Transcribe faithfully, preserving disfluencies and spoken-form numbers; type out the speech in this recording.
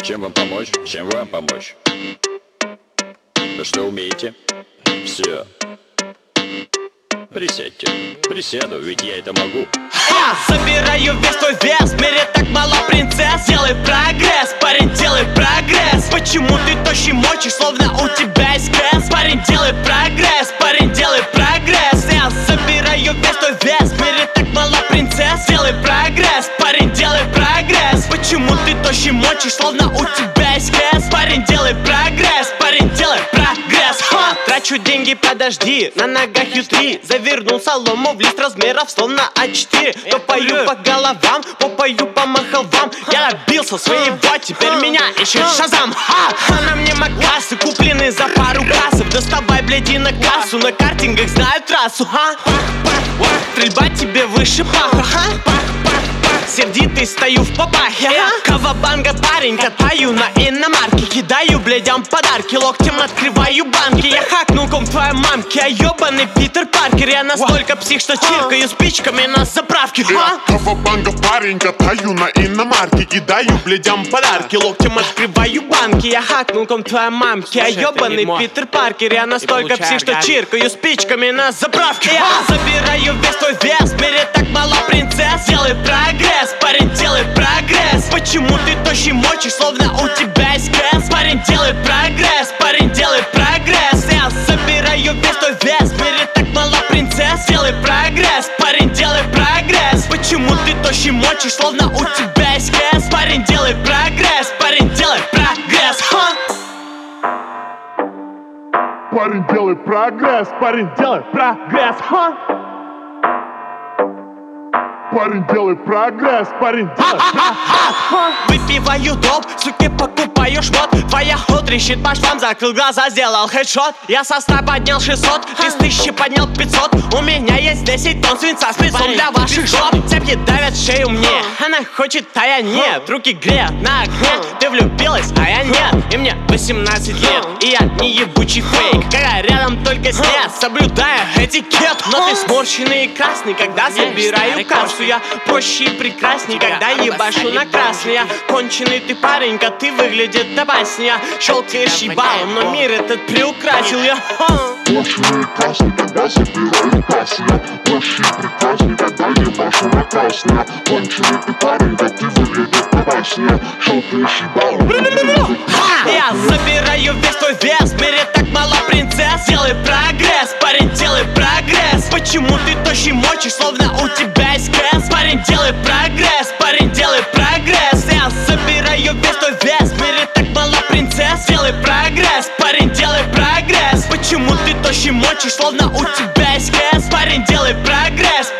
Чем вам помочь? Чем вам помочь? Вы что умеете? Все. Присядьте. Присяду, ведь я это могу. Я забираю весь твой вес. В мире так мало принцесс. Делай прогресс, парень, делай прогресс. Почему ты тощий мочишь, словно у тебя есть кэс? Парень, делай прогресс, парень, делай прогресс. Я забираю весь твой вес. В мире так мало принцесс. Делай прогресс, парень, делай прогресс. Почему ты тощий мочишь, словно у тебя есть кэс? Парень, делай прогресс, парень, делай прогресс. Ха! Трачу деньги, подожди, на ногах ю три. Завернул солому в лист размеров, словно а четыре. То пою по головам, то пою по маховам. Я добился своего, теперь меня ищет Шазам. Ха! А на мне макасы, куплены за пару кассов. Доставай, блядь, на кассу, на картингах знаю трассу. Ха! Стрельба тебе выше паха. Ха! Сердитый стою в папахе. Кавабанга, парень, катаю на иномарке. Кидаю блядям подарки, локтем открываю банки. Я хакнул комп твоей мамки, а ёбаный Питер Паркер. Я настолько псих, что чиркаю спичками на заправке. Я кавабанга, парень, катаю на иномарке. Кидаю блядям подарки, локтем открываю банки. Я хакнул комп твоей мамки, а ёбаный Питер Паркер. Я настолько псих, что чиркаю спичками на заправке. Я забираю весь твой вес. В мире так мало принцесс. Делай прогресс, парень, делай прогресс. Почему ты тощий мочишь, словно у тебя есть кэс? Парень, делай прогресс, парень, делай прогресс. Я забираю весь твой вес. В мире так мало принцесс. Делай прогресс, парень, делай прогресс. Почему ты тощий мочишь, словно у тебя есть кэс? Парень, делай прогресс, парень, делай прогресс. Ха! парень, делай прогресс, парень, делай прогресс. Ха! Парень, делай прогресс, парень, делай прогресс. Выпиваю доп, суки, покупаю шмот. Твоя ход трещит по швам, закрыл глаза, сделал хедшот. Я со ста поднял шестьсот, ты с тысячи поднял пятьсот. У меня есть десять тонн свинца с прицом для ваших жоп. Цепки давят шею мне, она хочет, а я нет. Руки греют на огне, ты влюбилась, а я нет. И мне восемнадцать лет, и я не ебучий фейк. Когда рядом только снег, соблюдая этикет. Но ты сморщенный и красный, когда собираю кассу. Я проще и прекрасней, когда ебашу на красный. Я конченый ты паренька, ты выглядит опаснее. Щелкаешь ебалом, но мир этот приукрасил я. Конченый и красный, когда собираю кассу. Я проще и прекрасней, когда ебашу на красный. Конченый ты паренька, ты выглядит опаснее. Щелкаешь ебалом, но мир этот приукрасил. Я забираю весь твой вес, в мире так мало принцесс. Делай прогресс, парень, делай прогресс. Почему ты тощий мочишь, словно у тебя есть кэс? Парень, делай прогресс, парень, делай прогресс. Я забираю весь твой вес, в мире так мало принцесс. Делай прогресс, парень, делай прогресс. Почему ты тощий мочишь, словно у тебя есть кэс? Парень, делай прогресс,